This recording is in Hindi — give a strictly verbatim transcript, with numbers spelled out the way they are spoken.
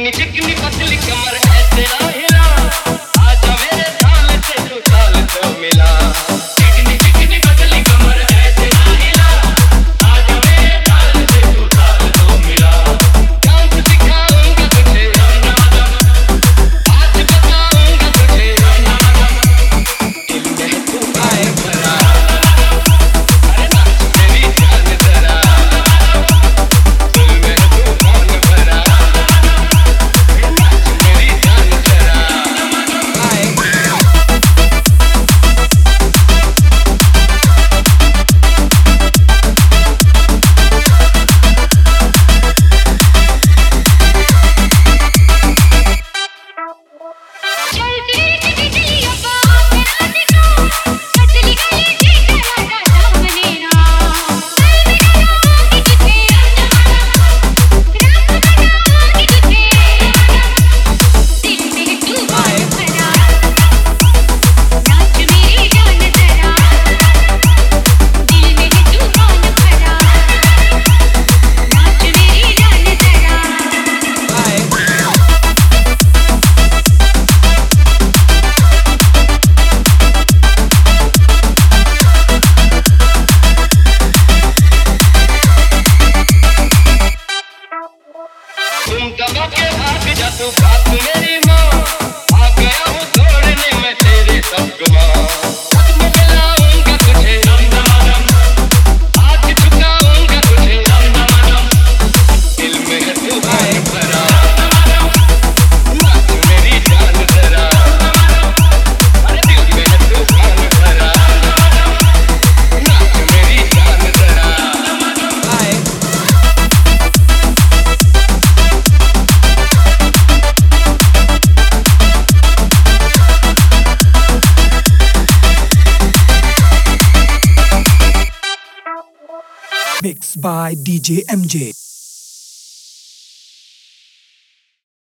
चिकनी चिकनी पतली कमर है तेरा हिला, आजा मेरे ताल से तू ताल तो मिला। चिकनी चिकनी पतली कमर है तेरा हिला, आजा मेरे ताल से तू ताल तो मिला। डांस सिखाऊंगा तुझे आज बताऊंगा तुझे, दिल में तू आए भरा, अरे नाच मेरी जान जरा, दिल में तू कौन भरा, नाच मेरी जान जरा आए। तुम दबा के भाग जा तू बात मेरी माँ, आ गया हूँ तोड़ने में तेरे सब गुमान। आज मैं मिलाऊंगा तुझे आज झुकाऊंगा तुझे, दिल में है तूफान भरा, नाच मेरी जान जरा, अरे दिल में है तूफान भरा, नाच मेरी जान जरा आए। Mixed by D J M J.